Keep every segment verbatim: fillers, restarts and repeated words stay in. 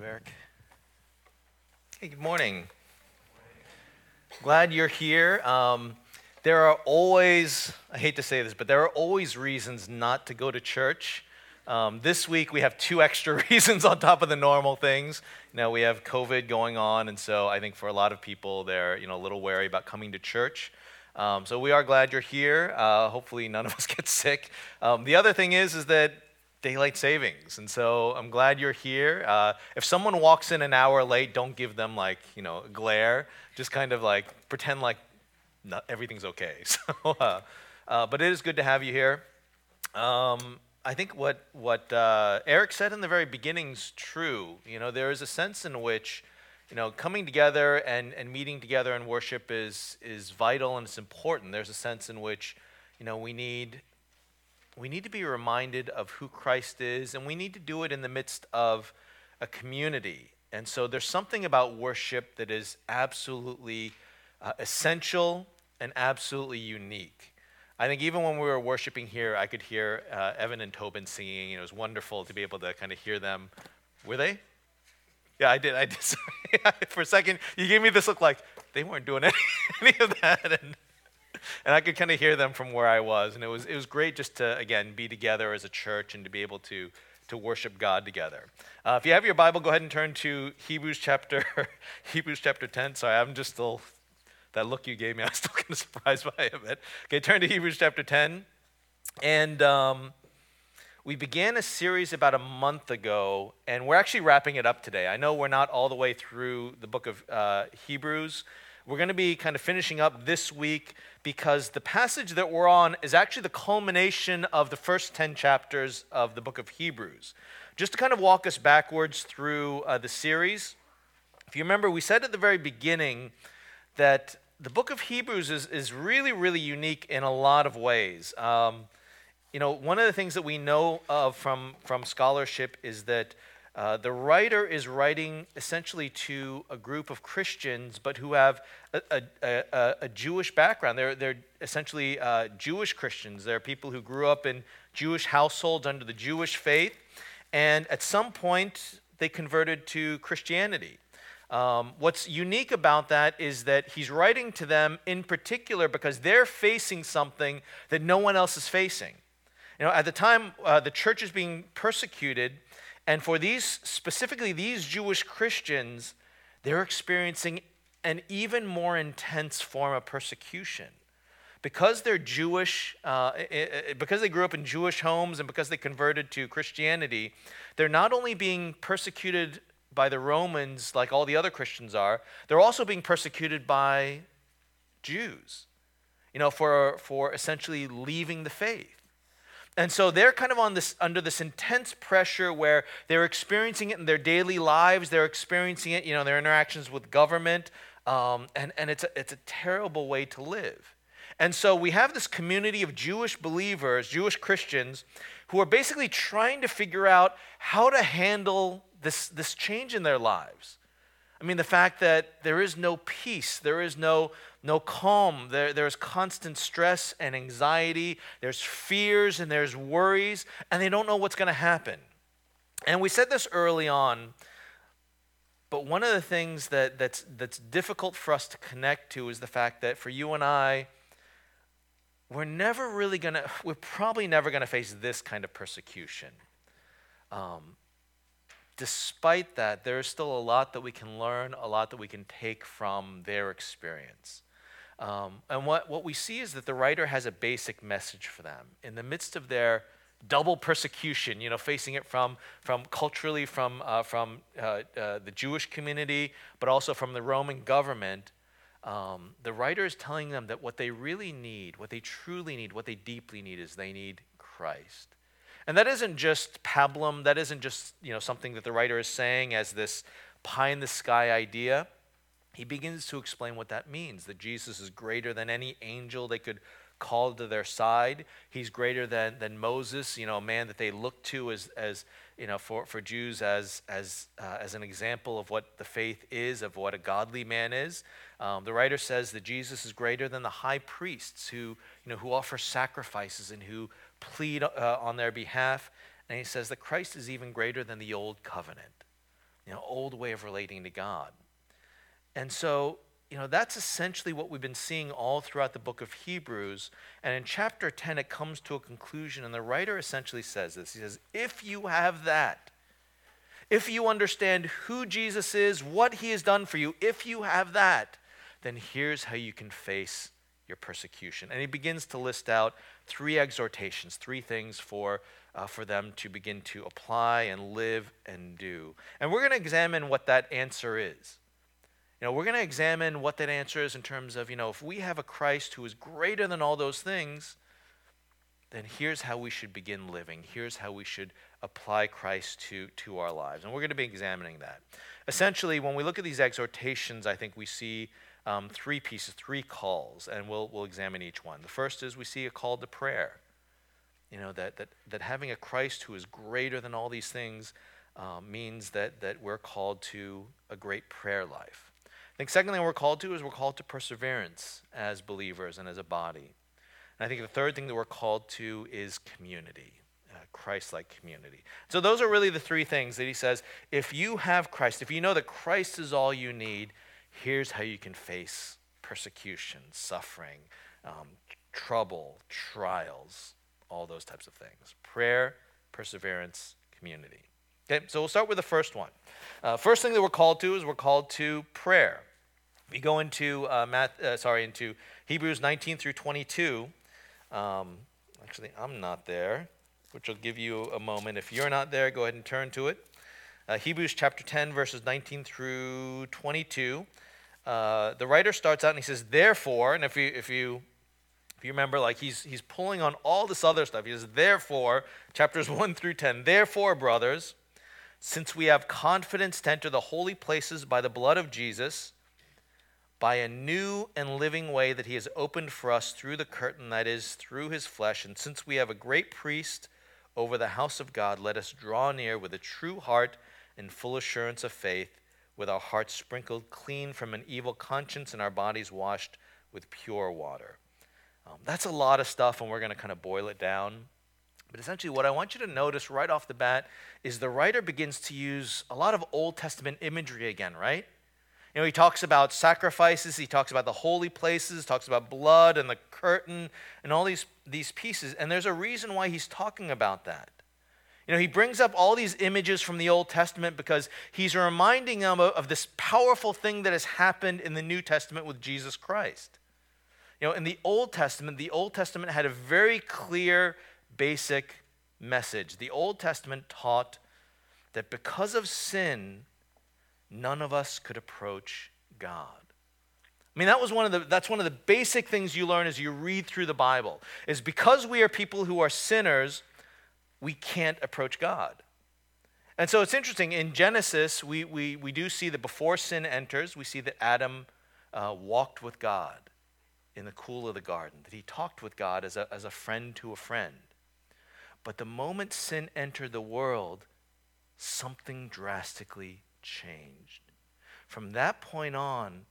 you, Eric. Hey, good morning. Glad you're here. Um, there are always, I hate to say this, but there are always reasons not to go to church. Um, this week we have two extra reasons on top of the normal things. You know, we have COVID going on, and so I think for a lot of people, they're you know a little wary about coming to church. Um, so we are glad you're here. Uh, hopefully none of us get sick. Um, the other thing is, is that daylight savings, and so I'm glad you're here. Uh, if someone walks in an hour late, don't give them like you know a glare. Just kind of like pretend like not, everything's okay. So, uh, uh, but it is good to have you here. Um, I think what what uh, Eric said in the very beginning is true. You know, there is a sense in which you know coming together and, and meeting together in worship is is vital and it's important. There's a sense in which you know we need. We need to be reminded of who Christ is, and we need to do it in the midst of a community. And so there's something about worship that is absolutely uh, essential and absolutely unique. I think even when we were worshiping here, I could hear uh, Evan and Tobin singing. It was wonderful to be able to kind of hear them. Were they? Yeah, I did. I did. Sorry. For a second, you gave me this look like they weren't doing any, any of that. And, And I could kind of hear them from where I was, and it was it was great just to again be together as a church and to be able to to worship God together. Uh, if you have your Bible, go ahead and turn to Hebrews chapter Hebrews chapter ten. Sorry, I'm just still that look you gave me. I was still kind of surprised by it. But okay, turn to Hebrews chapter ten, and um, we began a series about a month ago, and we're actually wrapping it up today. I know we're not all the way through the book of uh, Hebrews. We're going to be kind of finishing up this week because the passage that we're on is actually the culmination of the first ten chapters of the book of Hebrews. Just to kind of walk us backwards through uh, the series, if you remember, we said at the very beginning that the book of Hebrews is, is really, really unique in a lot of ways. Um, you know, one of the things that we know of from, from scholarship is that Uh, the writer is writing essentially to a group of Christians, but who have a, a, a, a Jewish background. They're, they're essentially uh, Jewish Christians. They're people who grew up in Jewish households under the Jewish faith, and at some point they converted to Christianity. Um, what's unique about that is that he's writing to them in particular because they're facing something that no one else is facing. You know, at the time, uh, the church is being persecuted. And for these, specifically these Jewish Christians, they're experiencing an even more intense form of persecution. Because they're Jewish, uh, because they grew up in Jewish homes and because they converted to Christianity, they're not only being persecuted by the Romans like all the other Christians are, they're also being persecuted by Jews, you know, for, for essentially leaving the faith. And so they're kind of on this under this intense pressure where they're experiencing it in their daily lives. They're experiencing it, you know, their interactions with government, um, and and it's a, it's a terrible way to live. And so we have this community of Jewish believers, Jewish Christians, who are basically trying to figure out how to handle this this change in their lives. I mean, the fact that there is no peace, there is no no calm, there, there's constant stress and anxiety, there's fears and there's worries, and they don't know what's going to happen. And we said this early on, but one of the things that, that's, that's difficult for us to connect to is the fact that for you and I, we're never really going to, we're probably never going to face this kind of persecution. Um, Despite that, there is still a lot that we can learn, a lot that we can take from their experience. Um, and what, what we see is that the writer has a basic message for them. In the midst of their double persecution, you know, facing it from, from culturally from, uh, from uh, uh, the Jewish community, but also from the Roman government, um, the writer is telling them that what they really need, what they truly need, what they deeply need is they need Christ. And that isn't just pablum, that isn't just, you know, something that the writer is saying as this pie-in-the-sky idea. He begins to explain what that means, that Jesus is greater than any angel they could call to their side. He's greater than, than Moses, you know, a man that they look to as, as you know, for, for Jews as, as, uh, as an example of what the faith is, of what a godly man is. Um, the writer says that Jesus is greater than the high priests who, you know, who offer sacrifices and who plead uh, on their behalf. And he says that Christ is even greater than the old covenant. you know, old way of relating to God. And so, you know, that's essentially what we've been seeing all throughout the book of Hebrews. And in chapter ten, it comes to a conclusion, and the writer essentially says this. He says, if you have that, if you understand who Jesus is, what he has done for you, if you have that, then here's how you can face your persecution. And he begins to list out three exhortations, three things for uh, for them to begin to apply and live and do. And we're going to examine what that answer is. You know, we're going to examine what that answer is in terms of, you know, if we have a Christ who is greater than all those things, then here's how we should begin living. Here's how we should apply Christ to, to our lives. And we're going to be examining that. Essentially, when we look at these exhortations, I think we see um, three pieces, three calls, and we'll, we'll examine each one. The first is we see a call to prayer. You know, that, that, that having a Christ who is greater than all these things uh, means that, that we're called to a great prayer life. I think secondly, we're called to is we're called to perseverance as believers and as a body. And I think the third thing that we're called to is community, uh, Christ-like community. So those are really the three things that he says, if you have Christ, if you know that Christ is all you need, here's how you can face persecution, suffering, um, trouble, trials, all those types of things. Prayer, perseverance, community. Okay, so we'll start with the first one. Uh, first thing that we're called to is we're called to prayer. We go into uh, math, uh, sorry, into Hebrews nineteen through twenty-two. Um, actually, I'm not there, which will give you a moment. If you're not there, go ahead and turn to it. Uh, Hebrews chapter ten, verses nineteen through twenty-two. Uh, the writer starts out and he says, "Therefore," and if you if you if you remember, like he's he's pulling on all this other stuff. He says, "Therefore," chapters one through ten. "Therefore, brothers, since we have confidence to enter the holy places by the blood of Jesus, by a new and living way that he has opened for us through the curtain, that is, through his flesh, and since we have a great priest over the house of God, let us draw near with a true heart and full assurance of faith, with our hearts sprinkled clean from an evil conscience and our bodies washed with pure water." Um, that's a lot of stuff, and we're going to kind of boil it down. But essentially what I want you to notice right off the bat is the writer begins to use a lot of Old Testament imagery again, right? You know, he talks about sacrifices, he talks about the holy places, talks about blood and the curtain and all these, these pieces. And there's a reason why he's talking about that. You know, he brings up all these images from the Old Testament because he's reminding them of, of this powerful thing that has happened in the New Testament with Jesus Christ. You know, in the Old Testament, the Old Testament had a very clear, basic message. The Old Testament taught that because of sin, none of us could approach God. I mean, that was one of the that's one of the basic things you learn as you read through the Bible, is because we are people who are sinners, we can't approach God. And so it's interesting, in Genesis, we we we do see that before sin enters, we see that Adam uh, walked with God in the cool of the garden, that he talked with God as a as a friend to a friend. But the moment sin entered the world, something drastically changed. From that point on,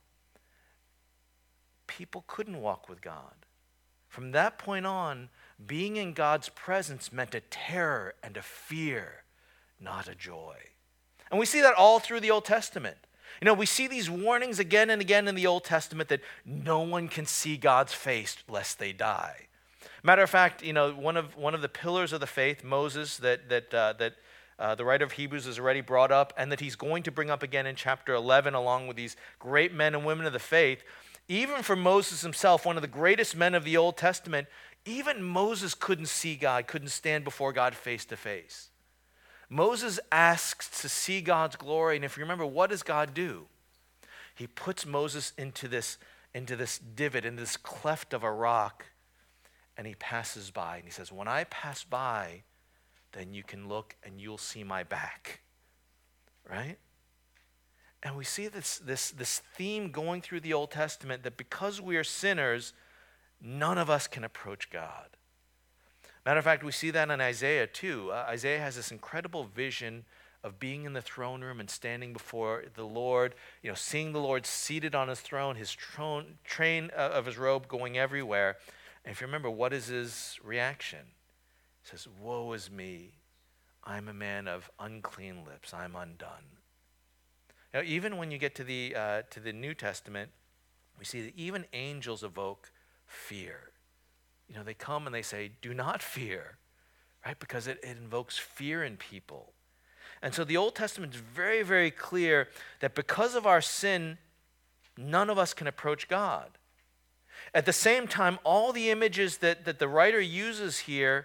people couldn't walk with God. From that point on, being in God's presence meant a terror and a fear, not a joy. And we see that all through the Old Testament. You know, we see these warnings again and again in the Old Testament that no one can see God's face lest they die. Matter of fact, you know, one of one of the pillars of the faith, Moses, that that uh, that uh, the writer of Hebrews has already brought up, and that he's going to bring up again in chapter eleven, along with these great men and women of the faith. Even for Moses himself, one of the greatest men of the Old Testament, even Moses couldn't see God, couldn't stand before God face to face. Moses asks to see God's glory, and if you remember, what does God do? He puts Moses into this, into this divot, into this cleft of a rock, and he passes by, and he says, "When I pass by, then you can look and you'll see my back." Right? And we see this, this, this theme going through the Old Testament, that because we are sinners, none of us can approach God. Matter of fact, we see that in Isaiah too. Uh, Isaiah has this incredible vision of being in the throne room and standing before the Lord, you know, seeing the Lord seated on his throne, his tron- train uh, of his robe going everywhere. And if you remember, what is his reaction? He says, "Woe is me, I'm a man of unclean lips, I'm undone." Now, even when you get to the uh, to the New Testament, we see that even angels evoke fear. You know, they come and they say, "Do not fear," right? Because it, it invokes fear in people. And so the Old Testament is very, very clear that because of our sin, none of us can approach God. At the same time, all the images that, that the writer uses here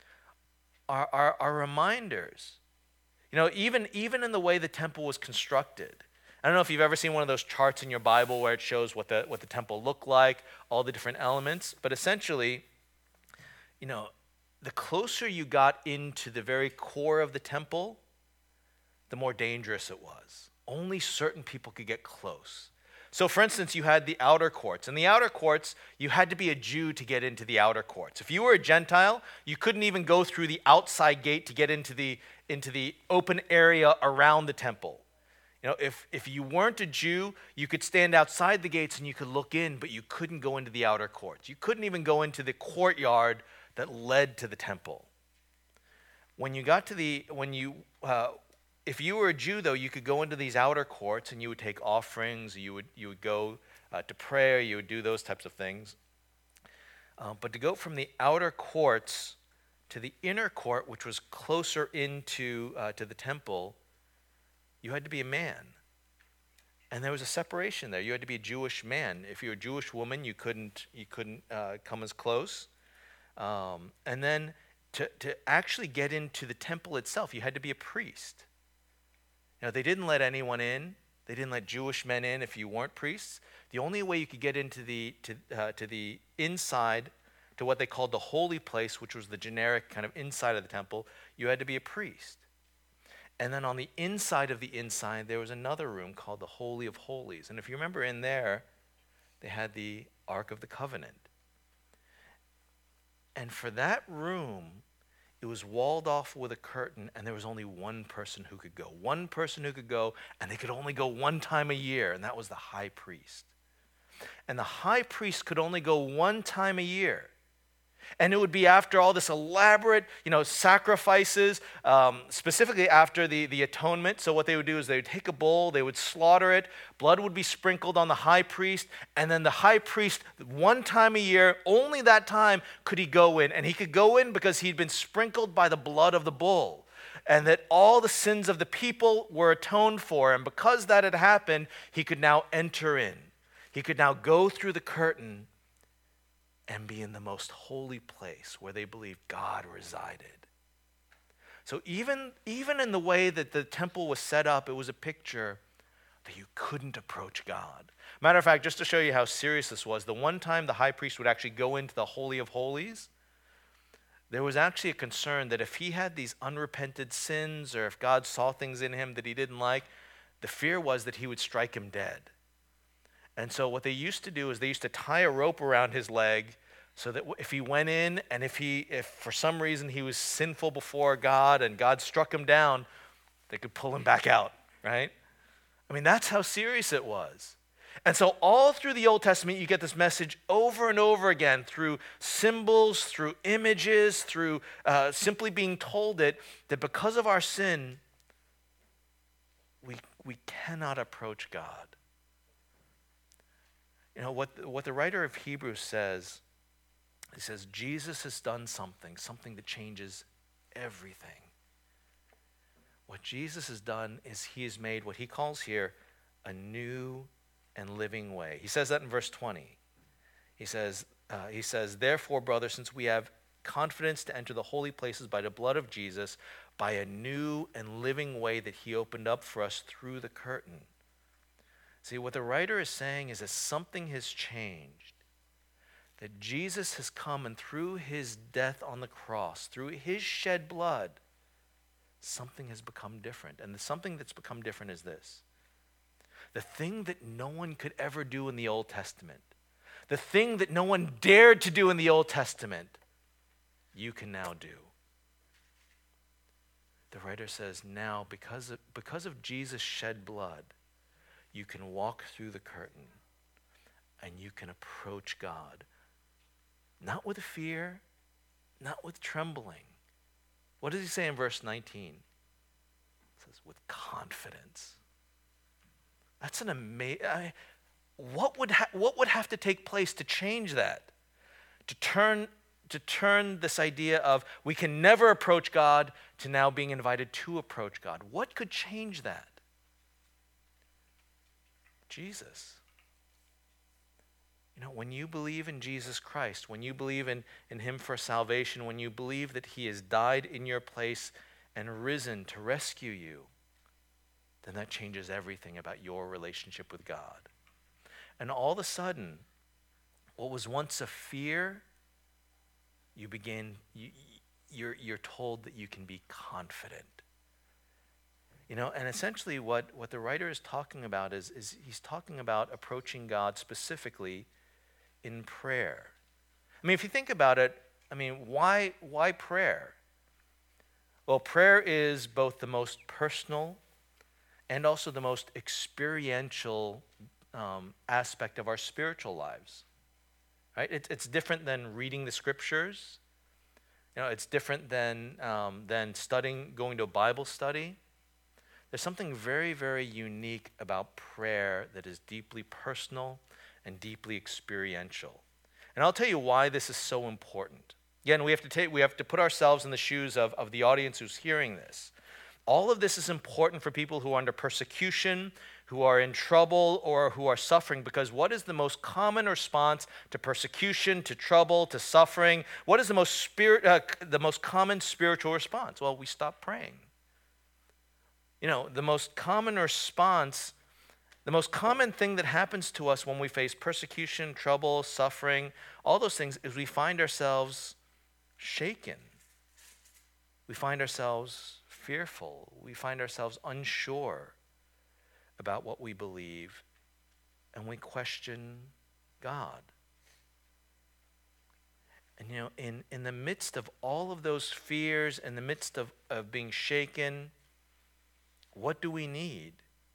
are, are, are reminders. You know, even, even in the way the temple was constructed. I don't know if you've ever seen one of those charts in your Bible where it shows what the, what the temple looked like, all the different elements. But essentially, you know, the closer you got into the very core of the temple, the more dangerous it was. Only certain people could get close. So for instance, you had the outer courts. In the outer courts, you had to be a Jew to get into the outer courts. If you were a Gentile, you couldn't even go through the outside gate to get into the, into the open area around the temple. You know, if, if you weren't a Jew, you could stand outside the gates and you could look in, but you couldn't go into the outer courts. You couldn't even go into the courtyard that led to the temple. When you got to the, when you, uh, if you were a Jew, though, you could go into these outer courts and you would take offerings, you would, you would go uh, to prayer, you would do those types of things. Uh, but to go from the outer courts to the inner court, which was closer into uh, to the temple, you had to be a man. And there was a separation there. You had to be a Jewish man. If you were a Jewish woman, you couldn't, you couldn't uh, come as close. Um, and then to, to actually get into the temple itself, you had to be a priest. You know, they didn't let anyone in. They didn't let Jewish men in if you weren't priests. The only way you could get into the to uh, to the inside, to what they called the holy place, which was the generic kind of inside of the temple, you had to be a priest. And then on the inside of the inside, there was another room called the Holy of Holies. And if you remember in there, they had the Ark of the Covenant. And for that room, it was walled off with a curtain, and there was only one person who could go. One person who could go, and they could only go one time a year, and that was the high priest. And the high priest could only go one time a year. And it would be after all this elaborate, you know, sacrifices, um, specifically after the, the atonement. So what they would do is they would take a bull, they would slaughter it, blood would be sprinkled on the high priest, and then the high priest, one time a year, only that time could he go in. And he could go in because he'd been sprinkled by the blood of the bull, and that all the sins of the people were atoned for. And because that had happened, he could now enter in. He could now go through the curtain and be in the most holy place where they believed God resided. So even, even in the way that the temple was set up, it was a picture that you couldn't approach God. Matter of fact, just to show you how serious this was, the one time the high priest would actually go into the Holy of Holies, there was actually a concern that if he had these unrepented sins, or if God saw things in him that he didn't like, the fear was that he would strike him dead. And so what they used to do is they used to tie a rope around his leg so that if he went in, and if he, if for some reason he was sinful before God and God struck him down, they could pull him back out, right? I mean, that's how serious it was. And so all through the Old Testament, you get this message over and over again through symbols, through images, through uh, simply being told it, that because of our sin, we, we cannot approach God. You know, what, what the writer of Hebrews says, he says, Jesus has done something, something that changes everything. What Jesus has done is he has made what he calls here a new and living way. He says that in verse twenty. He says, uh, he says, therefore, brothers, since we have confidence to enter the holy places by the blood of Jesus, by a new and living way that he opened up for us through the curtain. See, what the writer is saying is that something has changed. That Jesus has come, and through his death on the cross, through his shed blood, something has become different. And the something that's become different is this. The thing that no one could ever do in the Old Testament, the thing that no one dared to do in the Old Testament, you can now do. The writer says, now, because of, because of Jesus' shed blood, you can walk through the curtain and you can approach God. Not with fear, not with trembling. What does he say in verse nineteen? It says, with confidence. That's an amazing, what would ha- what would have to take place to change that? To turn to turn this idea of we can never approach God to now being invited to approach God. What could change that? Jesus. You know, when you believe in Jesus Christ, when you believe in, in him for salvation, when you believe that he has died in your place and risen to rescue you, then that changes everything about your relationship with God. And all of a sudden, what was once a fear, you begin, you, you're, you're told that you can be confident. You know, and essentially what, what the writer is talking about is, is he's talking about approaching God specifically in prayer. I mean, if you think about it, I mean, why, why prayer? Well, prayer is both the most personal and also the most experiential um, aspect of our spiritual lives. Right? It, it's different than reading the scriptures. You know, it's different than um, than studying, going to a Bible study. There's something very, very unique about prayer that is deeply personal and deeply experiential. And I'll tell you why this is so important. Again, we have to take, we have to put ourselves in the shoes of, of the audience who's hearing this. All of this is important for people who are under persecution, who are in trouble, or who are suffering, because what is the most common response to persecution, to trouble, to suffering? What is the most spirit, uh, the most common spiritual response? Well, we stop praying. You know, the most common response, the most common thing that happens to us when we face persecution, trouble, suffering, all those things, is we find ourselves shaken. We find ourselves fearful. We find ourselves unsure about what we believe, and we question God. And you know, in, in the midst of all of those fears, in the midst of, of being shaken, what do we need?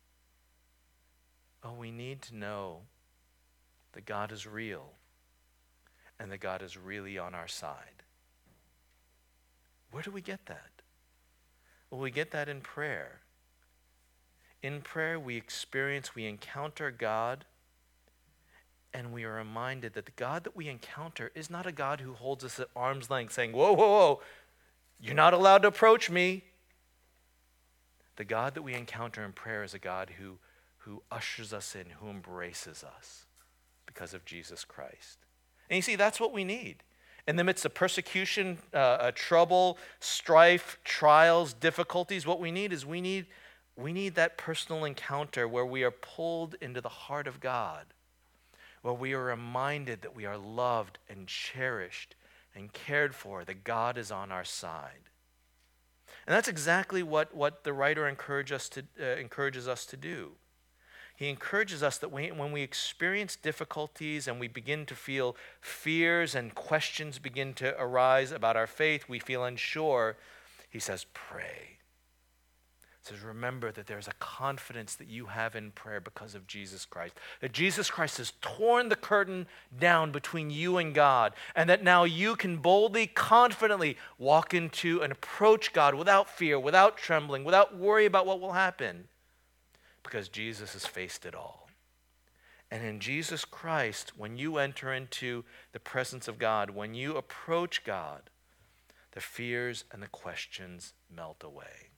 Oh, we need to know that God is real and that God is really on our side. Where do we get that? Well, we get that in prayer. In prayer, we experience, we encounter God, and we are reminded that the God that we encounter is not a God who holds us at arm's length saying, whoa, whoa, whoa, you're not allowed to approach me. The God that we encounter in prayer is a God who, who ushers us in, who embraces us because of Jesus Christ. And you see, that's what we need. In the midst of persecution, uh, uh, trouble, strife, trials, difficulties, what we need is we need, we need that personal encounter where we are pulled into the heart of God, where we are reminded that we are loved and cherished and cared for, that God is on our side. And that's exactly what, what the writer encourage us to, uh, encourages us to do. He encourages us that we, when we experience difficulties and we begin to feel fears and questions begin to arise about our faith, we feel unsure, he says, pray. He says, remember that there's a confidence that you have in prayer because of Jesus Christ. That Jesus Christ has torn the curtain down between you and God, and that now you can boldly, confidently walk into and approach God without fear, without trembling, without worry about what will happen. Because Jesus has faced it all. And in Jesus Christ, when you enter into the presence of God, when you approach God, the fears and the questions melt away.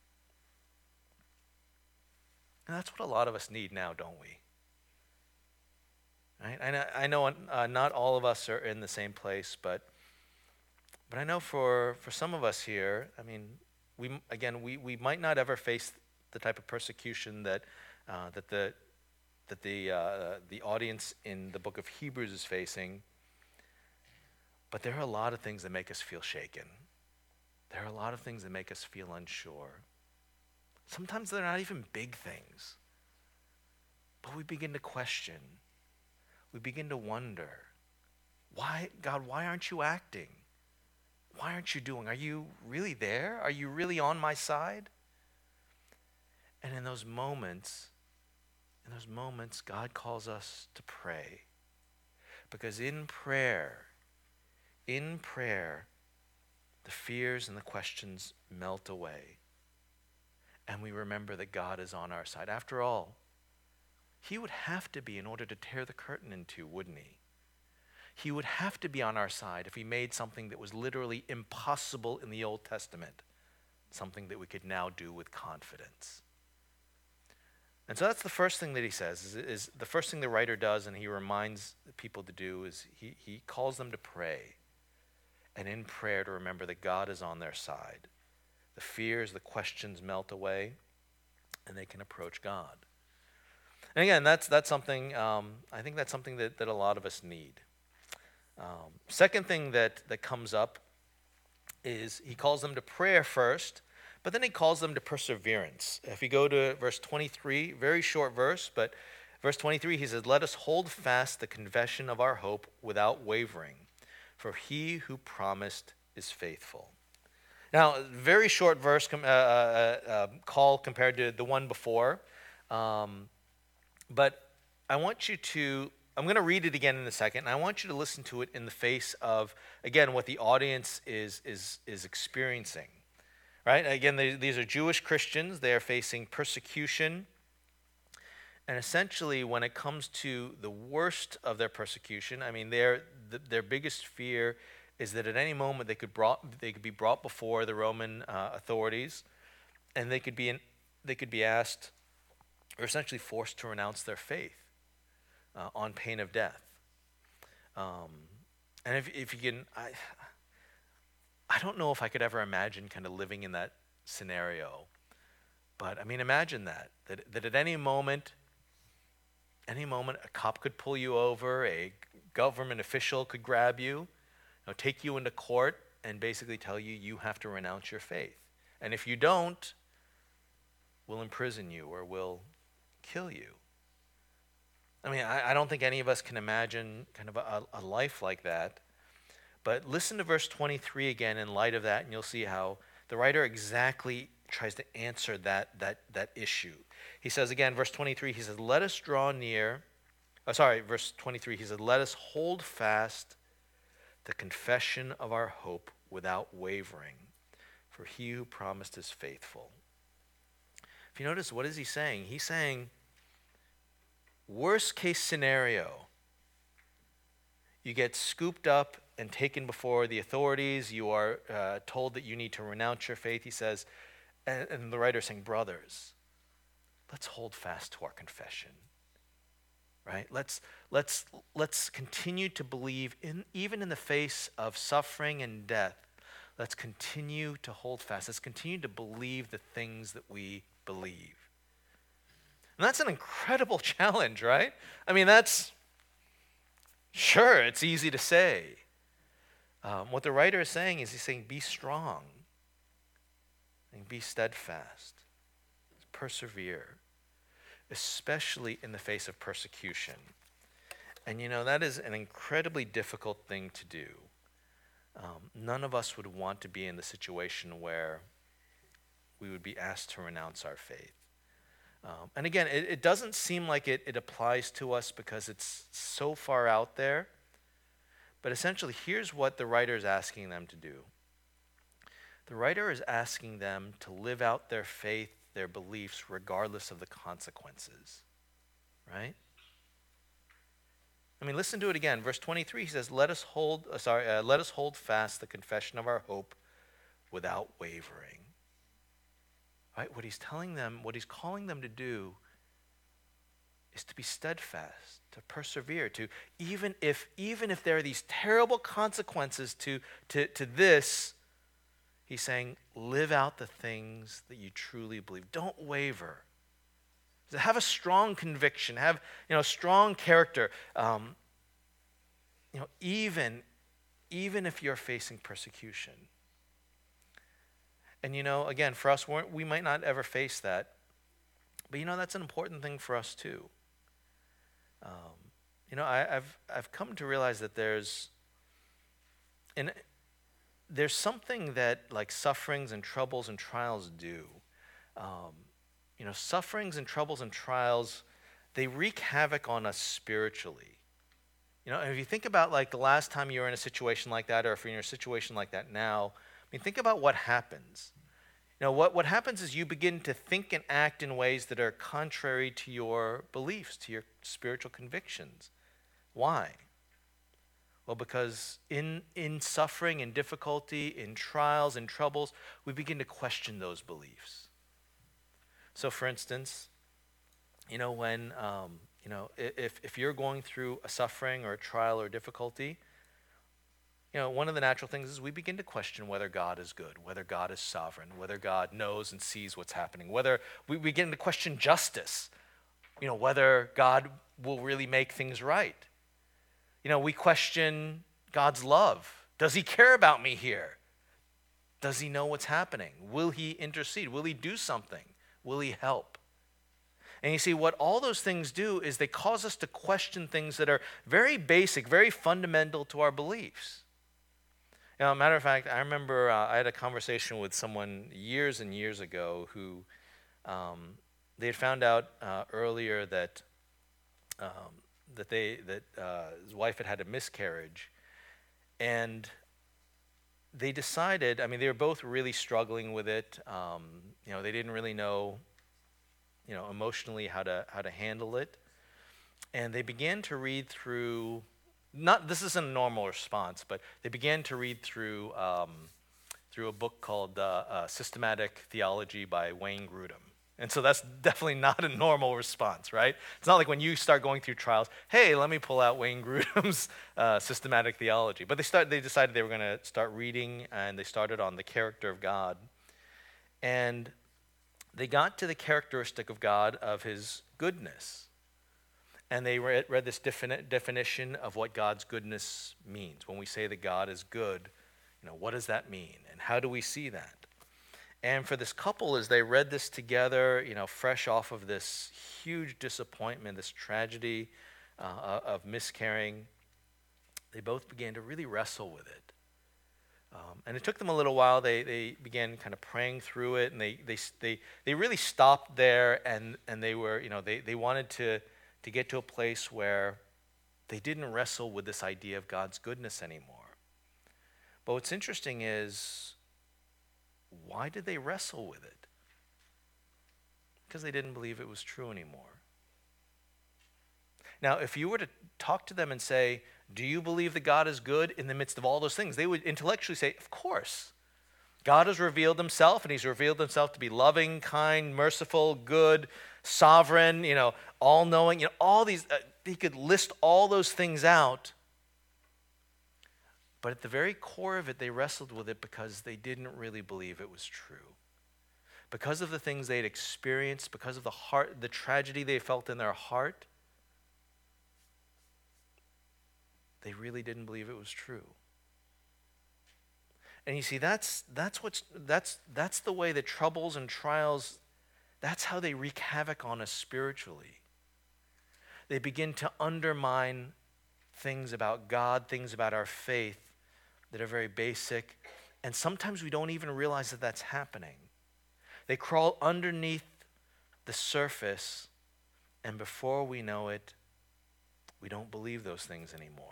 And that's what a lot of us need now, don't we? Right? I know, I know uh, not all of us are in the same place, but but I know for, for some of us here, I mean, we again, we, we might not ever face the type of persecution that uh, that the that the uh, the audience in the book of Hebrews is facing. But there are a lot of things that make us feel shaken. There are a lot of things that make us feel unsure. Sometimes they're not even big things. But we begin to question. We begin to wonder, why, God, why aren't you acting? Why aren't you doing? Are you really there? Are you really on my side? And in those moments, in those moments, God calls us to pray. Because in prayer, in prayer, the fears and the questions melt away. And we remember that God is on our side. After all, he would have to be in order to tear the curtain in two, wouldn't he? He would have to be on our side if he made something that was literally impossible in the Old Testament, something that we could now do with confidence. And so that's the first thing that he says, is, is the first thing the writer does, and he reminds the people to do, is he, he calls them to pray, and in prayer to remember that God is on their side. The fears, the questions melt away, and they can approach God. And again, that's that's something, um, I think that's something that, that a lot of us need. Um, second thing that, that comes up is he calls them to prayer first, but then he calls them to perseverance. If you go to verse twenty-three, very short verse, but verse twenty-three, he says, "Let us hold fast the confession of our hope without wavering, for he who promised is faithful." Now, very short verse com- uh, uh, uh, call compared to the one before, um, but I want you to, I'm going to read it again in a second, and I want you to listen to it in the face of, again, what the audience is is is experiencing. Right? Again, they, these are Jewish Christians. They are facing persecution. And essentially, when it comes to the worst of their persecution, I mean, their the, their biggest fear is that at any moment they could brought they could be brought before the Roman uh, authorities, and they could be in, they could be asked, or essentially forced to renounce their faith uh, on pain of death. Um, and if if you can, I. I don't know if I could ever imagine kind of living in that scenario. But I mean, imagine that, that, that at any moment, any moment, a cop could pull you over, a government official could grab you, you know, take you into court and basically tell you you have to renounce your faith. And if you don't, we'll imprison you or we'll kill you. I mean, I, I don't think any of us can imagine kind of a, a life like that. But listen to verse twenty-three again in light of that, and you'll see how the writer exactly tries to answer that, that, that issue. He says again, verse twenty-three, he says, "Let us draw near," oh, sorry, verse twenty-three, he says, "Let us hold fast the confession of our hope without wavering, for he who promised is faithful." If you notice, what is he saying? He's saying, worst case scenario, you get scooped up and taken before the authorities. You are uh, told that you need to renounce your faith. He says, and, and the writer is saying, brothers, let's hold fast to our confession, right? Let's let's let's continue to believe, in even in the face of suffering and death. Let's continue to hold fast. Let's continue to believe the things that we believe. And that's an incredible challenge, right? I mean, that's, sure, it's easy to say. Um, what the writer is saying is he's saying, be strong and be steadfast, persevere, especially in the face of persecution. And you know, that is an incredibly difficult thing to do. Um, none of us would want to be in the situation where we would be asked to renounce our faith. Um, and again, it, it doesn't seem like it, it applies to us because it's so far out there. But essentially, here's what the writer is asking them to do. The writer is asking them to live out their faith, their beliefs, regardless of the consequences. Right? I mean, listen to it again. Verse twenty-three, he says, "Let us hold, uh, sorry, uh, let us hold fast the confession of our hope without wavering." Right? What he's telling them, what he's calling them to do is to be steadfast, to persevere, to even if even if there are these terrible consequences to, to, to this, he's saying, live out the things that you truly believe. Don't waver. Have a strong conviction, have you know strong character. Um, you know, even even if you're facing persecution. And you know, again, for us, we're, we might not ever face that, but you know, that's an important thing for us too. Um, you know, I, I've I've come to realize that there's, and there's something that like sufferings and troubles and trials do. Um, you know, sufferings and troubles and trials, they wreak havoc on us spiritually. You know, and if you think about like the last time you were in a situation like that, or if you're in a situation like that now, I mean, think about what happens. You know, what, what happens is you begin to think and act in ways that are contrary to your beliefs, to your spiritual convictions. Why? Well, because in, in suffering, in difficulty, in trials, in troubles, we begin to question those beliefs. So, for instance, you know, when, um, you know, if, if you're going through a suffering or a trial or difficulty, you know, one of the natural things is we begin to question whether God is good, whether God is sovereign, whether God knows and sees what's happening, whether we begin to question justice, you know, whether God will really make things right. You know, we question God's love. Does he care about me here? Does he know what's happening? Will he intercede? Will he do something? Will he help? And you see, what all those things do is they cause us to question things that are very basic, very fundamental to our beliefs. You know, matter of fact, I remember uh, I had a conversation with someone years and years ago who um, they had found out uh, earlier that um, that they that uh, his wife had had a miscarriage, and they decided. I mean, they were both really struggling with it. Um, you know, they didn't really know, you know, emotionally how to how to handle it, and they began to read through. Not this isn't a normal response, but they began to read through um, through a book called uh, uh, Systematic Theology by Wayne Grudem. And so that's definitely not a normal response, right? It's not like when you start going through trials, hey, let me pull out Wayne Grudem's uh, Systematic Theology. But they start, they decided they were going to start reading, and they started on the character of God. And they got to the characteristic of God of his goodness. And they read, read this defini- definition of what God's goodness means. When we say that God is good, you know, what does that mean? And how do we see that? And for this couple, as they read this together, you know, fresh off of this huge disappointment, this tragedy uh, of miscarrying, they both began to really wrestle with it. Um, and it took them a little while. They they began kind of praying through it, and they they they they really stopped there, and and they were, you know, they they wanted to. to get to a place where they didn't wrestle with this idea of God's goodness anymore. But what's interesting is, why did they wrestle with it? Because they didn't believe it was true anymore. Now, if you were to talk to them and say, do you believe that God is good in the midst of all those things? They would intellectually say, of course. God has revealed himself, and he's revealed himself to be loving, kind, merciful, good, sovereign, you know, all-knowing, you know, all these, uh, he could list all those things out. But at the very core of it, they wrestled with it because they didn't really believe it was true. Because of the things they'd experienced, because of the heart, the tragedy they felt in their heart, they really didn't believe it was true. And you see, that's that's what's that's that's the way that troubles and trials, that's how they wreak havoc on us spiritually. They begin to undermine things about God, things about our faith that are very basic, and sometimes we don't even realize that that's happening. They crawl underneath the surface, and before we know it, we don't believe those things anymore.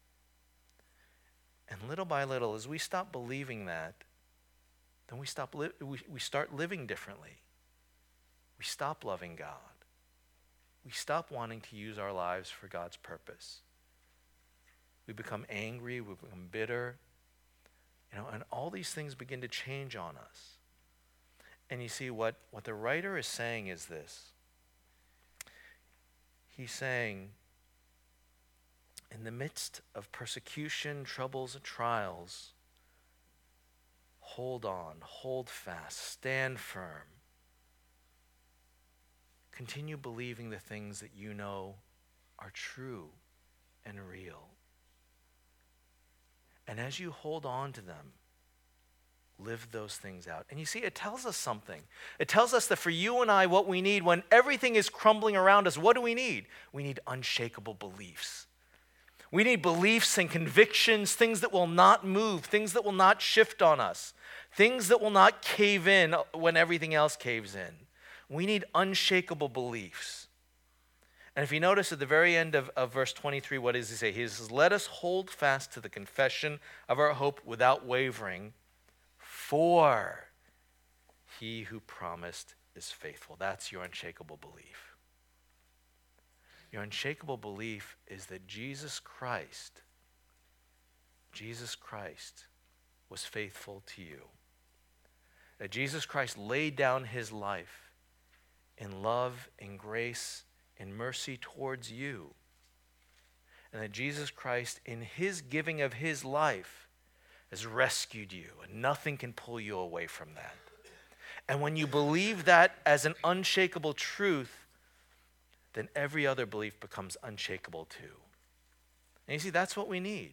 And little by little, as we stop believing that, then we stop li- we, we start living differently. We stop loving God. We stop wanting to use our lives for God's purpose. We become angry, we become bitter, you know, and all these things begin to change on us. And you see, what, what the writer is saying is this. He's saying, in the midst of persecution, troubles, and trials, hold on, hold fast, stand firm. Continue believing the things that you know are true and real. And as you hold on to them, live those things out. And you see, it tells us something. It tells us that for you and I, what we need when everything is crumbling around us, what do we need? We need unshakable beliefs. We need beliefs and convictions, things that will not move, things that will not shift on us, things that will not cave in when everything else caves in. We need unshakable beliefs. And if you notice at the very end of, of verse twenty-three, what does he say? He says, let us hold fast to the confession of our hope without wavering, for He who promised is faithful. That's your unshakable belief. Your unshakable belief is that Jesus Christ, Jesus Christ was faithful to you. That Jesus Christ laid down his life in love, in grace, in mercy towards you. And that Jesus Christ, in his giving of his life, has rescued you, and nothing can pull you away from that. And when you believe that as an unshakable truth, then every other belief becomes unshakable too. And you see, that's what we need.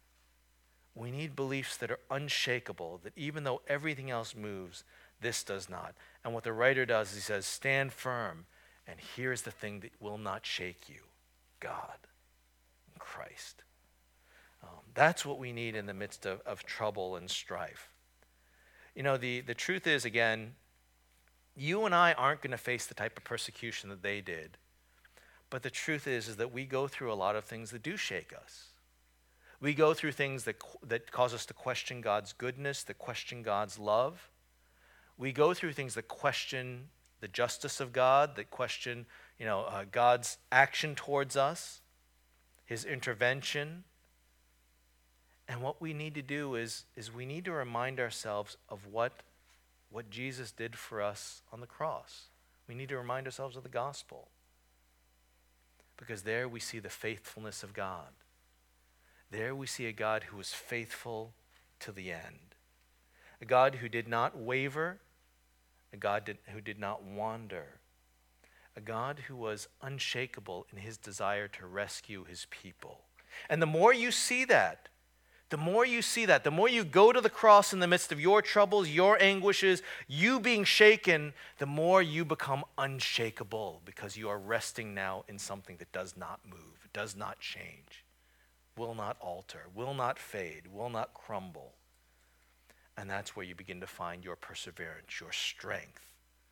We need beliefs that are unshakable, that even though everything else moves, this does not. And what the writer does is he says, stand firm, and here's the thing that will not shake you, God, Christ. Um, that's what we need in the midst of, of trouble and strife. You know, the, the truth is, again, you and I aren't going to face the type of persecution that they did. But the truth is, is that we go through a lot of things that do shake us. We go through things that, that cause us to question God's goodness, that question God's love. We go through things that question the justice of God, that question, you know, uh, God's action towards us, his intervention. And what we need to do is, is we need to remind ourselves of what, what Jesus did for us on the cross. We need to remind ourselves of the gospel. Because there we see the faithfulness of God. There we see a God who was faithful to the end. A God who did not waver. A God did, who did not wander. A God who was unshakable in his desire to rescue his people. And the more you see that, the more you see that, the more you go to the cross in the midst of your troubles, your anguishes, you being shaken, the more you become unshakable because you are resting now in something that does not move, does not change, will not alter, will not fade, will not crumble. And that's where you begin to find your perseverance, your strength.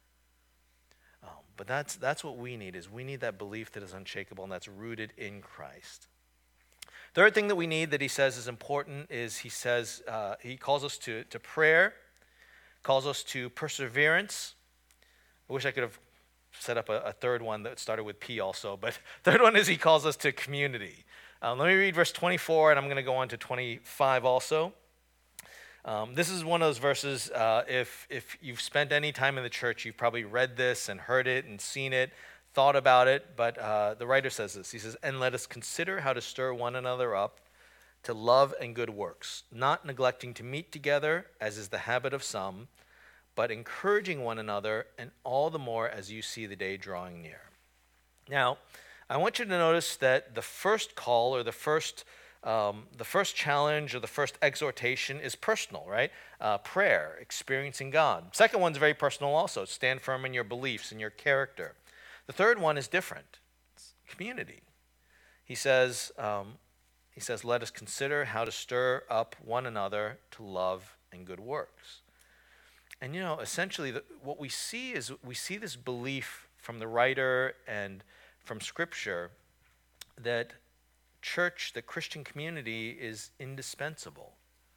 Um, but that's, that's what we need, is we need that belief that is unshakable and that's rooted in Christ. Third thing that we need that he says is important is he says, uh, he calls us to, to prayer, calls us to perseverance. I wish I could have set up a, a third one that started with P also, but third one is he calls us to community. Um, let me read verse twenty-four, and I'm going to go on to twenty-five also. Um, this is one of those verses, uh, if, if you've spent any time in the church, you've probably read this and heard it and seen it, thought about it, but uh, the writer says this. He says, and let us consider how to stir one another up to love and good works, not neglecting to meet together, as is the habit of some, but encouraging one another, and all the more as you see the day drawing near. Now, I want you to notice that the first call or the first um, the first challenge or the first exhortation is personal, right? Uh, prayer, experiencing God. Second one's very personal also. Stand firm in your beliefs and your character. The third one is different. It's community. He says, um, he says, let us consider how to stir up one another to love and good works. And you know, essentially, the, what we see is we see this belief from the writer and from Scripture that church, the Christian community, is indispensable.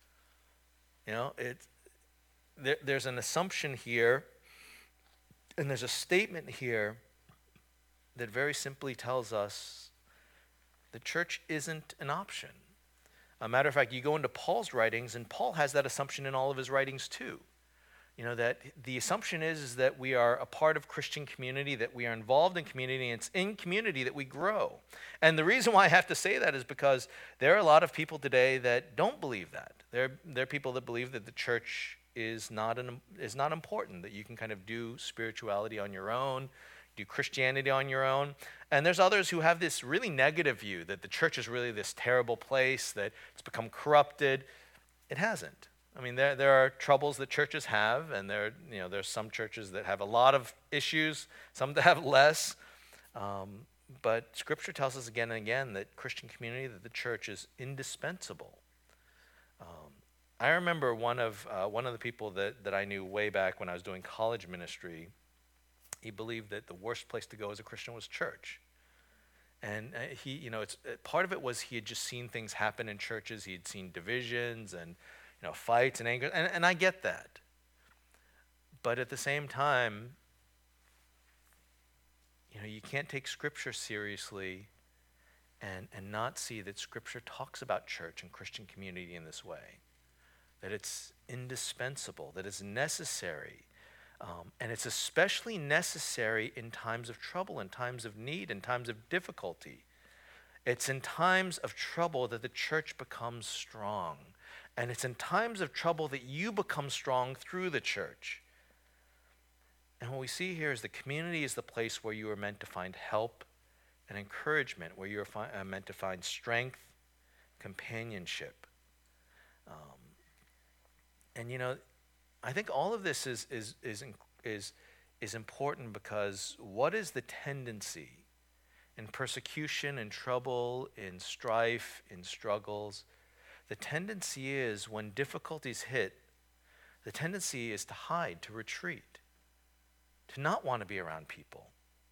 You know, it, there, there's an assumption here, and there's a statement here that very simply tells us the church isn't an option. A matter of fact, you go into Paul's writings, and Paul has that assumption in all of his writings too. You know, that the assumption is, is that we are a part of Christian community, that we are involved in community, and it's in community that we grow. And the reason why I have to say that is because there are a lot of people today that don't believe that. There, there are people that believe that the church is not, an, is not important, that you can kind of do spirituality on your own, do Christianity on your own. And there's others who have this really negative view that the church is really this terrible place, that it's become corrupted. It hasn't. I mean, there there are troubles that churches have, and there you know there's some churches that have a lot of issues, some that have less. Um, but Scripture tells us again and again that Christian community, that the church is indispensable. Um, I remember one of uh, one of the people that that I knew way back when I was doing college ministry. He believed that the worst place to go as a Christian was church. And uh, he, you know, it's uh, part of it was he had just seen things happen in churches. He had seen divisions and you know, fights and anger, and, and I get that. but at the same time, you know, you can't take Scripture seriously and, and not see that Scripture talks about church and Christian community in this way, that it's indispensable, that it's necessary. Um, and it's especially necessary in times of trouble, in times of need, in times of difficulty. It's in times of trouble that the church becomes strong. And it's in times of trouble that you become strong through the church. And what we see here is the community is the place where you are meant to find help and encouragement, where you are fi- uh, meant to find strength, companionship. Um, and you know, I think all of this is is is is is important, because what is the tendency in persecution, in trouble, in strife, in struggles? The tendency is, when difficulties hit, the tendency is to hide, to retreat, to not want to be around people.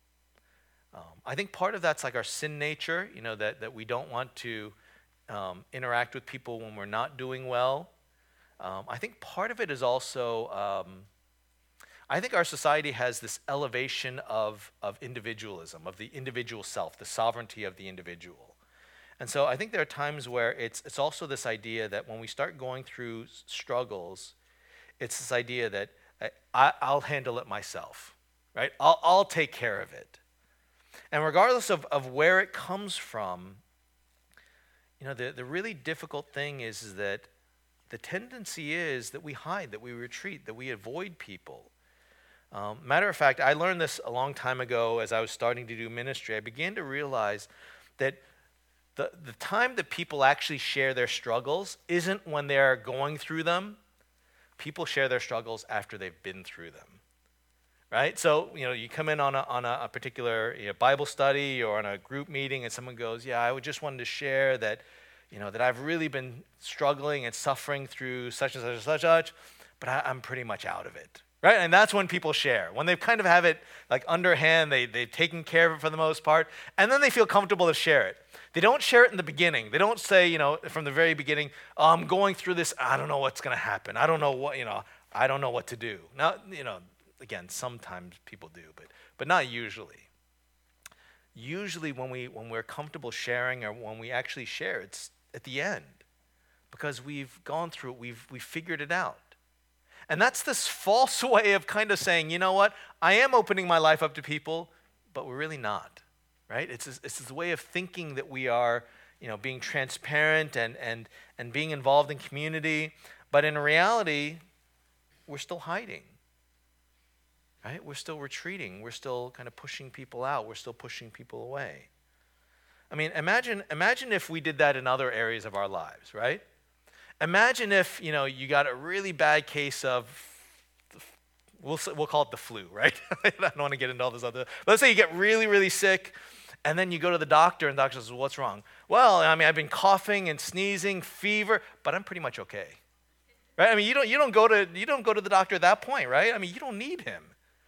Um, I think part of that's like our sin nature, you know, that, that we don't want to um, interact with people when we're not doing well. Um, I think part of it is also, um, I think our society has this elevation of, of individualism, of the individual self, the sovereignty of the individual. And so I think there are times where it's it's also this idea that when we start going through struggles, it's this idea that I, I'll handle it myself, right? I'll, I'll take care of it. And regardless of, of where it comes from, you know, the, the really difficult thing is, is that the tendency is that we hide, that we retreat, that we avoid people. Um, matter of fact, I learned this a long time ago as I was starting to do ministry. I began to realize that the, the time that people actually share their struggles isn't when they're going through them. People share their struggles after they've been through them, right? So, you know, you come in on a, on a, a particular you know, Bible study or on a group meeting, and someone goes, yeah, I would just wanted to share that, you know, that I've really been struggling and suffering through such and such and such, such but I, I'm pretty much out of it, right? And that's when people share. When they kind of have it like underhand, they, they've taken care of it for the most part, and then they feel comfortable to share it. They don't share it in the beginning. They don't say, you know, from the very beginning, oh, I'm going through this, I don't know what's going to happen. I don't know what, you know, I don't know what to do. Now, you know, again, sometimes people do, but but not usually. Usually when, we, when we're comfortable sharing, or when we actually share, it's at the end, because we've gone through it, we've, we've figured it out. And that's this false way of kind of saying, you know what, I am opening my life up to people, but we're really not. Right? It's this, it's this way of thinking that we are, you know, being transparent and, and, and being involved in community, but in reality, we're still hiding. Right? We're still retreating. We're still kind of pushing people out. We're still pushing people away. I mean, imagine imagine if we did that in other areas of our lives, right? Imagine if, you know, you got a really bad case of, we'll we'll call it the flu, right? I don't want to get into all this other. Let's say you get really, really sick. And then you go to the doctor, and the doctor says, well, what's wrong? Well, I mean, I've been coughing and sneezing, fever, but I'm pretty much okay. Right? I mean, you don't you don't go to you don't go to the doctor at that point, right? I mean, you don't need him.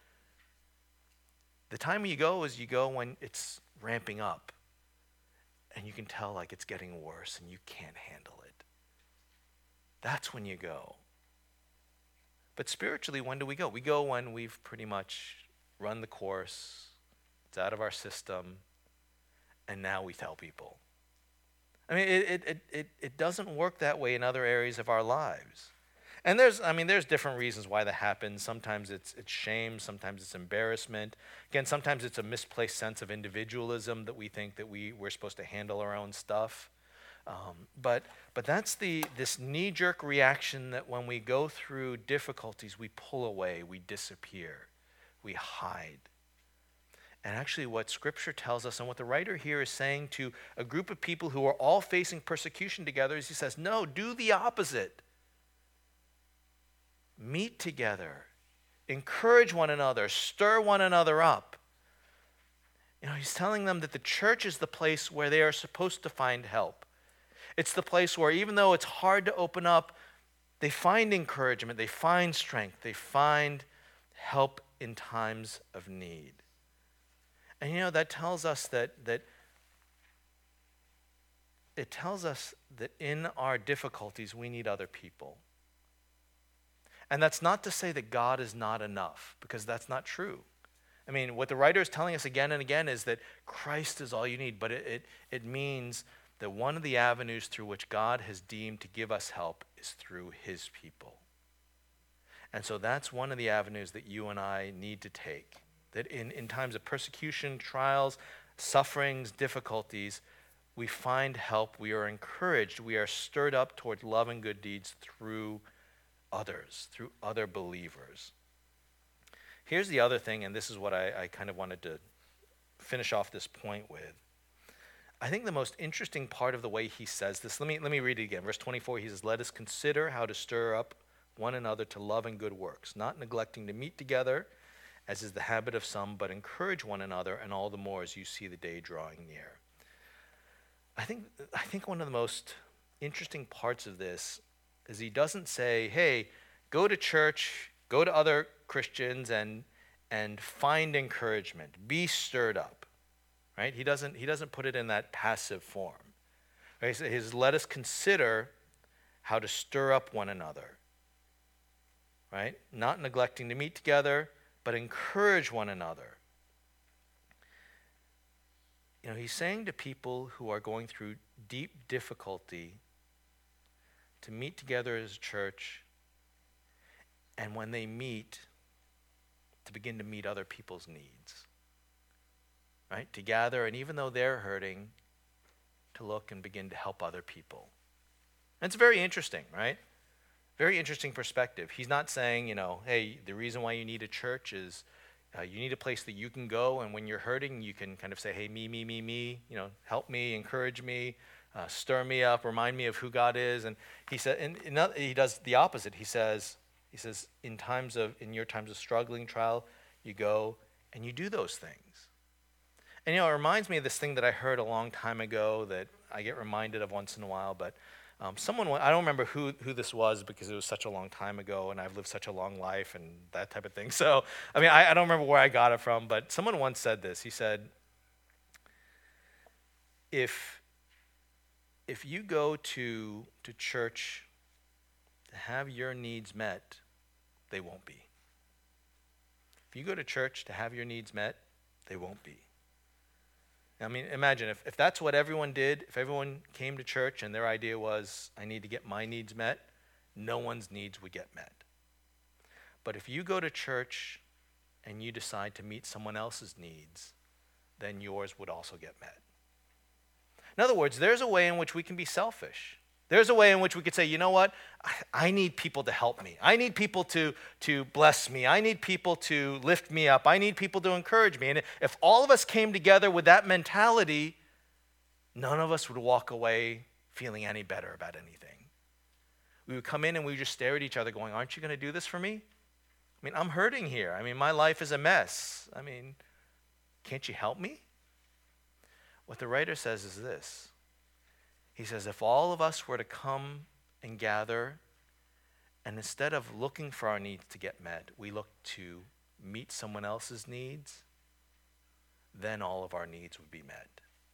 The time you go is you go when it's ramping up, and you can tell like it's getting worse and you can't handle it. That's when you go. But spiritually, when do we go? We go when we've pretty much run the course. It's out of our system. And now we tell people. I mean, it, it it it doesn't work that way in other areas of our lives. And there's, I mean, there's different reasons why that happens. Sometimes it's it's shame, sometimes it's embarrassment. Again, sometimes it's a misplaced sense of individualism, that we think that we we're supposed to handle our own stuff. Um, but but that's the this knee-jerk reaction that when we go through difficulties, we pull away, we disappear, we hide. And actually what Scripture tells us, and what the writer here is saying to a group of people who are all facing persecution together, is he says, no, do the opposite. Meet together. Encourage one another. Stir one another up. You know, he's telling them that the church is the place where they are supposed to find help. It's the place where, even though it's hard to open up, they find encouragement, they find strength, they find help in times of need. And you know, that tells us that that it tells us that in our difficulties we need other people. And that's not to say that God is not enough, because that's not true. I mean, what the writer is telling us again and again is that Christ is all you need, but it, it, it means that one of the avenues through which God has deemed to give us help is through his people. And so that's one of the avenues that you and I need to take. That in, in times of persecution, trials, sufferings, difficulties, we find help, we are encouraged, we are stirred up toward love and good deeds through others, through other believers. Here's the other thing, and this is what I, I kind of wanted to finish off this point with. I think the most interesting part of the way he says this, let me, let me read it again. Verse twenty-four, he says, "Let us consider how to stir up one another to love and good works, not neglecting to meet together, as is the habit of some, but encourage one another, and all the more as you see the day drawing near." I think, I think one of the most interesting parts of this is he doesn't say, hey, go to church, go to other Christians and, and find encouragement, be stirred up, right? He doesn't, he doesn't put it in that passive form. Right? He says, let us consider how to stir up one another, right? Not neglecting to meet together, but encourage one another. You know, he's saying to people who are going through deep difficulty to meet together as a church, and when they meet, to begin to meet other people's needs, right? To gather, and even though they're hurting, to look and begin to help other people. And it's very interesting, right? Very interesting perspective. He's not saying, you know, hey, the reason why you need a church is uh, you need a place that you can go, and when you're hurting, you can kind of say, hey, me, me, me, me, you know, help me, encourage me, uh, stir me up, remind me of who God is. And he said, and, and he does the opposite. He says, he says, in times of, in your times of struggling, trial, you go and you do those things. And you know, it reminds me of this thing that I heard a long time ago that I get reminded of once in a while. But um, someone, I don't remember who who this was because it was such a long time ago, and I've lived such a long life and that type of thing. So, I mean, I, I don't remember where I got it from, but someone once said this. He said, if if you go to to church to have your needs met, they won't be. If you go to church to have your needs met, they won't be. I mean, imagine if, if that's what everyone did, if everyone came to church and their idea was, I need to get my needs met, no one's needs would get met. But if you go to church and you decide to meet someone else's needs, then yours would also get met. In other words, there's a way in which we can be selfish. There's a way in which we could say, you know what, I, I need people to help me. I need people to, to bless me. I need people to lift me up. I need people to encourage me. And if all of us came together with that mentality, none of us would walk away feeling any better about anything. We would come in and we would just stare at each other going, aren't you going to do this for me? I mean, I'm hurting here. I mean, my life is a mess. I mean, can't you help me? What the writer says is this. He says, if all of us were to come and gather, and instead of looking for our needs to get met, we look to meet someone else's needs, then all of our needs would be met.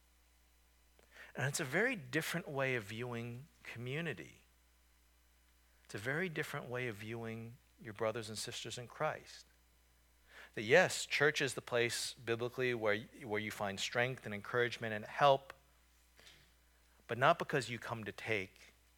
And it's a very different way of viewing community. It's a very different way of viewing your brothers and sisters in Christ. That yes, church is the place biblically where, where you find strength and encouragement and help, but not because you come to take,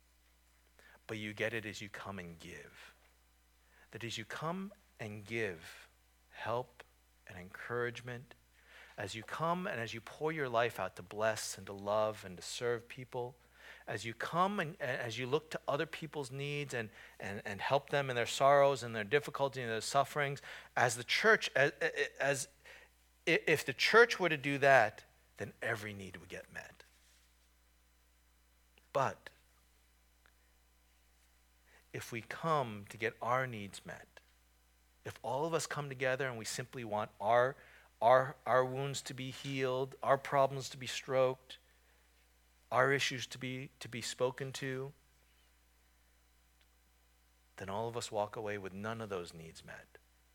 but you get it as you come and give. That as you come and give help and encouragement, as you come and as you pour your life out to bless and to love and to serve people, as you come and as you look to other people's needs and, and, and help them in their sorrows and their difficulty and their sufferings, as the church, as, as if the church were to do that, then every need would get met. But if we come to get our needs met, if all of us come together and we simply want our, our, our wounds to be healed, our problems to be stroked, our issues to be, to be spoken to, then all of us walk away with none of those needs met.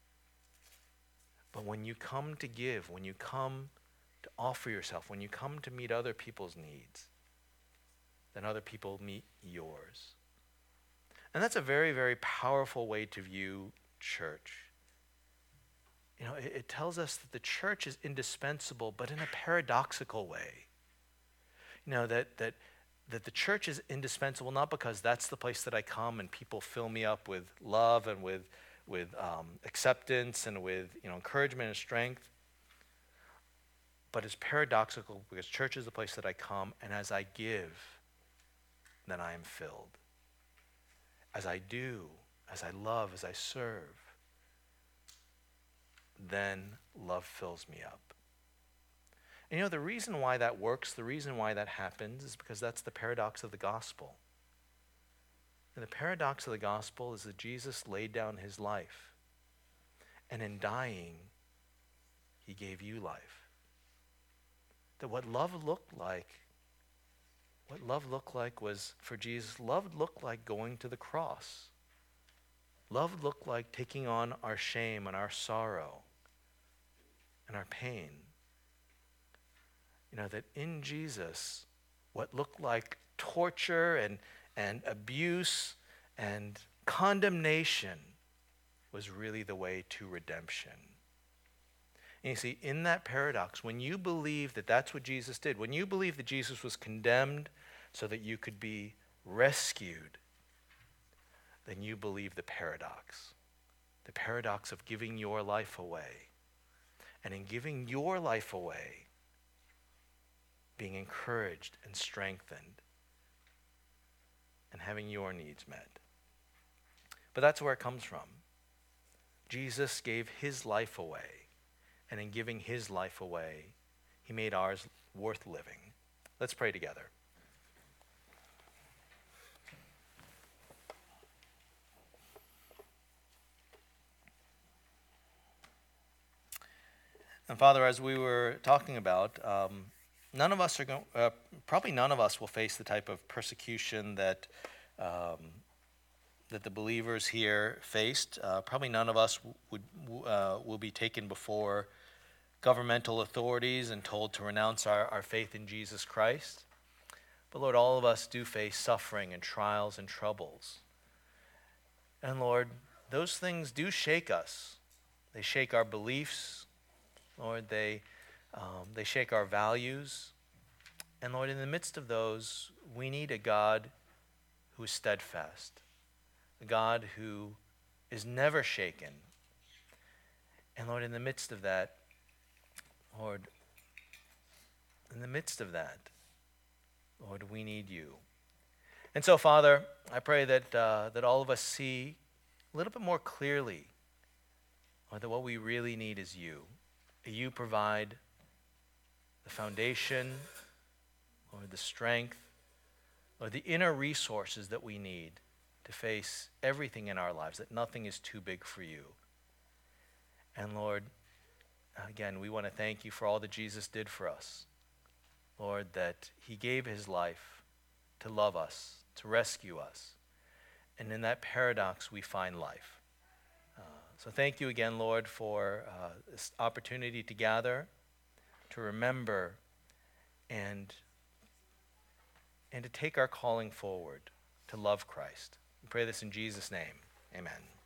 But when you come to give, when you come to offer yourself, when you come to meet other people's needs, then other people meet yours. And that's a very, very powerful way to view church. You know, it, it tells us that the church is indispensable, but in a paradoxical way. You know, that that that the church is indispensable not because that's the place that I come and people fill me up with love and with with um, acceptance and with, you know, encouragement and strength, but it's paradoxical because church is the place that I come, and as I give, then I am filled. As I do, as I love, as I serve, then love fills me up. And you know, the reason why that works, the reason why that happens is because that's the paradox of the gospel. And the paradox of the gospel is that Jesus laid down his life. And in dying, he gave you life. That what love looked like, what love looked like was, for Jesus, love looked like going to the cross. Love looked like taking on our shame and our sorrow and our pain. You know, that in Jesus, what looked like torture and, and abuse and condemnation was really the way to redemption. And you see, in that paradox, when you believe that that's what Jesus did, when you believe that Jesus was condemned so that you could be rescued, then you believe the paradox. The paradox of giving your life away. And in giving your life away, being encouraged and strengthened and having your needs met. But that's where it comes from. Jesus gave his life away, and in giving his life away, he made ours worth living. Let's pray together. And Father, as we were talking about, um, none of us are going. Uh, probably none of us will face the type of persecution that um, that the believers here faced. Uh, probably none of us would uh, will be taken before governmental authorities and told to renounce our, our faith in Jesus Christ. But Lord, all of us do face suffering and trials and troubles. And Lord, those things do shake us. They shake our beliefs. Lord, they um, they shake our values. And Lord, in the midst of those, we need a God who is steadfast, a God who is never shaken. And Lord, in the midst of that, Lord, in the midst of that, Lord, we need you. And so, Father, I pray that uh, that all of us see a little bit more clearly, Lord, that what we really need is you. You provide the foundation, or the strength, or the inner resources that we need to face everything in our lives, that nothing is too big for you. And Lord, again, we want to thank you for all that Jesus did for us. Lord, that he gave his life to love us, to rescue us. And in that paradox, we find life. So thank you again, Lord, for uh, this opportunity to gather, to remember, and, and to take our calling forward, to love Christ. We pray this in Jesus' name. Amen.